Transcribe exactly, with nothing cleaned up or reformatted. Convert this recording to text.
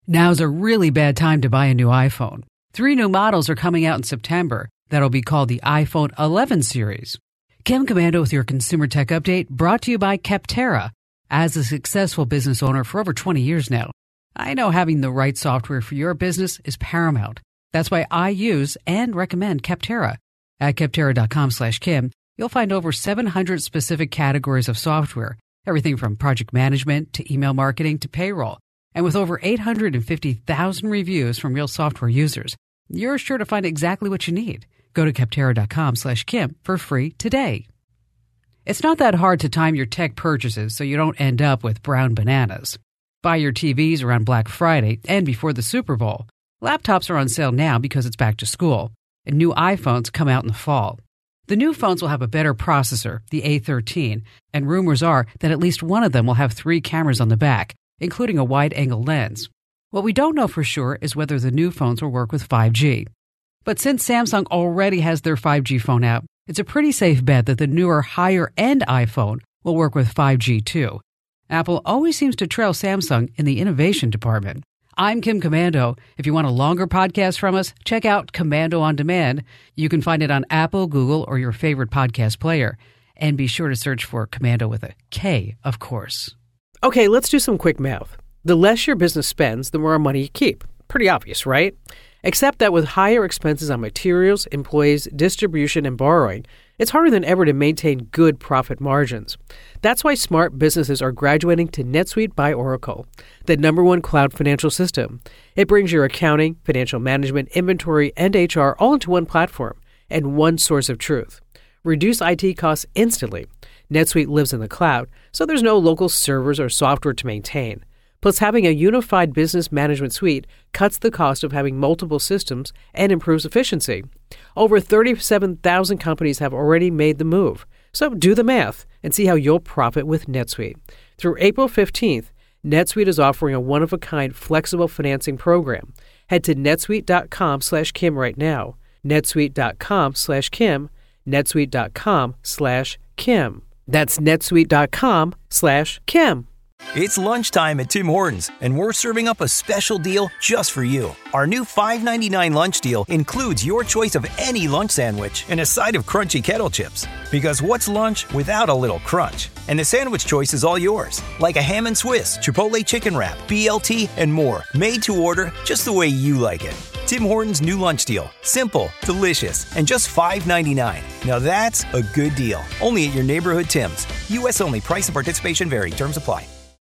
Now's a really bad time to buy a new iPhone. Three new models are coming out in September that'll be called the iPhone eleven series. Kim Komando with your Consumer Tech Update, brought to you by Capterra. As a successful business owner for over twenty years now, I know having the right software for your business is paramount. That's why I use and recommend Capterra. At Capterra.com slash Kim, you'll find over seven hundred specific categories of software, everything from project management to email marketing to payroll. And with over eight hundred fifty thousand reviews from real software users, you're sure to find exactly what you need. Go to Capterra.com slash Kim for free today. It's not that hard to time your tech purchases so you don't end up with brown bananas. Buy your T Vs around Black Friday and before the Super Bowl. Laptops are on sale now because it's back to school, and new iPhones come out in the fall. The new phones will have a better processor, the A thirteen, and rumors are that at least one of them will have three cameras on the back, including a wide-angle lens. What we don't know for sure is whether the new phones will work with five G. But since Samsung already has their five G phone out, it's a pretty safe bet that the newer, higher-end iPhone will work with five G too. Apple always seems to trail Samsung in the innovation department. I'm Kim Komando. If you want a longer podcast from us, check out Komando on Demand. You can find it on Apple, Google, or your favorite podcast player. And be sure to search for Komando with a K, of course. Okay, let's do some quick math. The less your business spends, the more money you keep. Pretty obvious, right? Except that with higher expenses on materials, employees, distribution, and borrowing, it's harder than ever to maintain good profit margins. That's why smart businesses are graduating to NetSuite by Oracle, the number one cloud financial system. It brings your accounting, financial management, inventory, and H R all into one platform and one source of truth. Reduce I T costs instantly. NetSuite lives in the cloud, so there's no local servers or software to maintain. Plus, having a unified business management suite cuts the cost of having multiple systems and improves efficiency. Over thirty-seven thousand companies have already made the move. So do the math and see how you'll profit with NetSuite. Through April fifteenth, NetSuite is offering a one-of-a-kind flexible financing program. Head to netsuite.com slash Kim right now. netsuite.com slash Kim. netsuite.com slash Kim. That's netsuite.com slash Kim. It's lunchtime at Tim Hortons, and we're serving up a special deal just for you. Our new five ninety-nine lunch deal includes your choice of any lunch sandwich and a side of crunchy kettle chips. Because what's lunch without a little crunch? And the sandwich choice is all yours, like a ham and Swiss, Chipotle chicken wrap, B L T, and more, made to order just the way you like it. Tim Hortons' new lunch deal. Simple, delicious, and just five ninety-nine. Now that's a good deal. Only at your neighborhood Tim's. U S only. Price and participation vary. Terms apply.